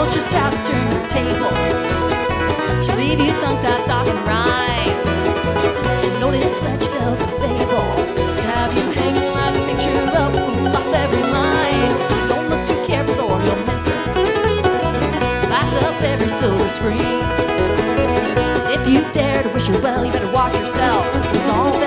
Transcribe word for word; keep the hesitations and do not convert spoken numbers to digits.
she'll try to turn your table. She'll leave you tongue-tied talking right. And know this French tells the fable. Have you hanging like a picture of a fool off every line? Don't look too careful or you'll miss it. Lights up every silver screen. If you dare to wish her well, you better watch your